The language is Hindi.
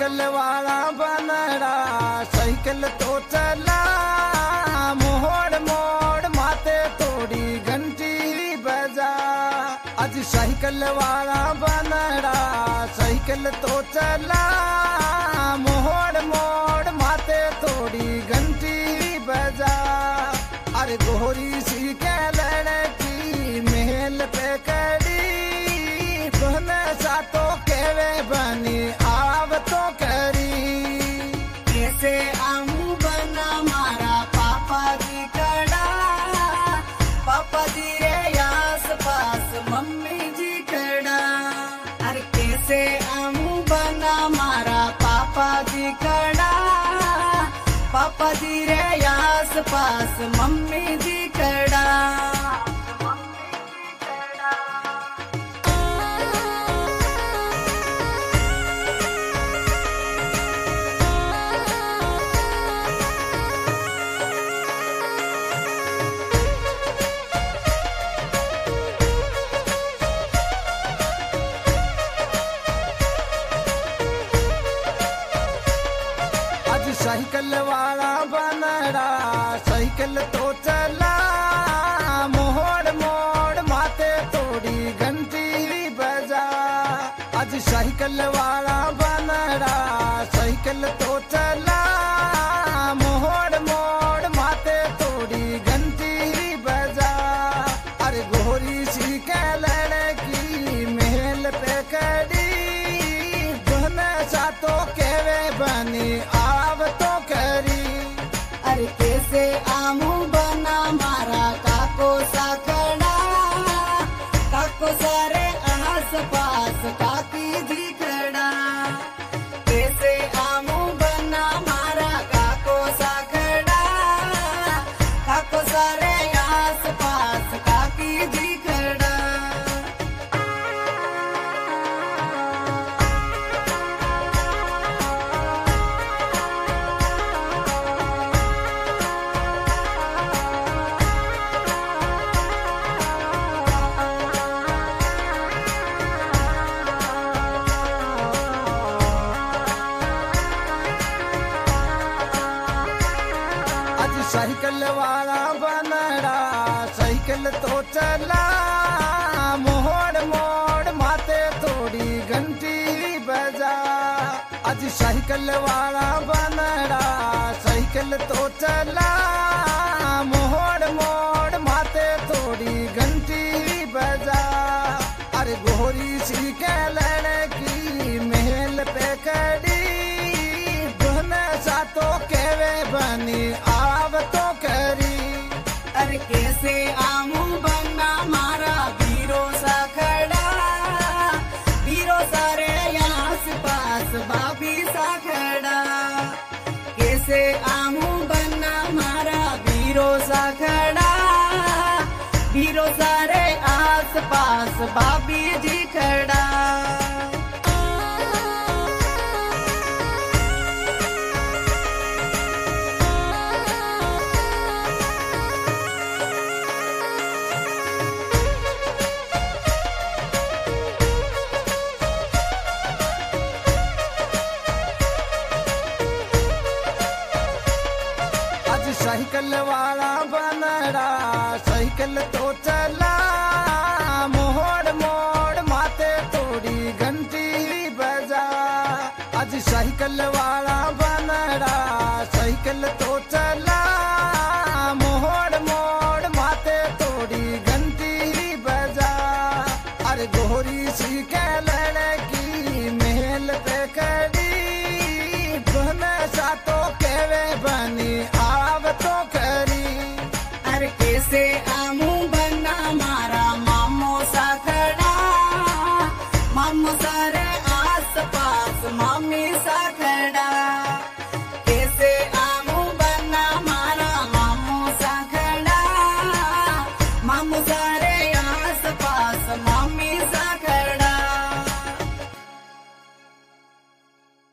साइकिल वाला बनड़ा साइकिल तो चला मोड़ मोड़ माते थोड़ी घंटी बजा। आज साइकिल वाला बनड़ा साइकिल तो चला मोड़ मोड़ माते थोड़ी घंटी बजा। अरे गोरी सी के लड़की महल पे कड़ी बहन सा तो केवे बनी आव तो करी। कैसे आऊं बना मारा पापा जी कड़ा, पापा जी रे आस पास मम्मी जी कड़ा। अरे कैसे आऊं बना मारा पापा जी कड़ा, पापा जी रे आस पास मम्मी जी कड़ा। साइकिल वाला बनड़ा साइकिल तो चला मोड़ मोड़ माते थोड़ी घंटी बजा। आज साइकिल वाला बनड़ा साइकिल तो चला मोड़ मोड़ माते थोड़ी घंटी बजा। अरे गोरी सी के लड़की महल पे कड़ी बहन सा तो केवे बनी आव तो करी। अरे कैसे आऊं बना मारा काको सा खड़ा, काको सारे आस पास काकी जी खड़ा। कैसे आऊं बना मारा काको सा खड़ा, काको सारे आस पास काकी जी खड़ा। साइकिल वाला बनड़ा साइकिल तो चला मोड़ मोड़ माते थोड़ी घंटी बजा। आज साइकिल वाला बनड़ा साइकिल तो चला मोड़ मोड़ माते थोड़ी घंटी बजा। अरे गोरी सी के लड़की महल पे कड़ी बहन सा तो केवे बनी आव तो करी। अरे कैसे आऊं बना मारा वीरो सा खड़ा, वीरो सारे आस पास भाभी सा खड़ा। कैसे आऊं बना मारा वीरो सा खड़ा, वीरो सारे आस पास भाभी जी खड़ा। साइकिल वाला बनड़ा साइकिल तो चला मोड़ मोड़ माते थोड़ी घंटी बजा। आज साइकिल वाला बनड़ा साइकिल तो चला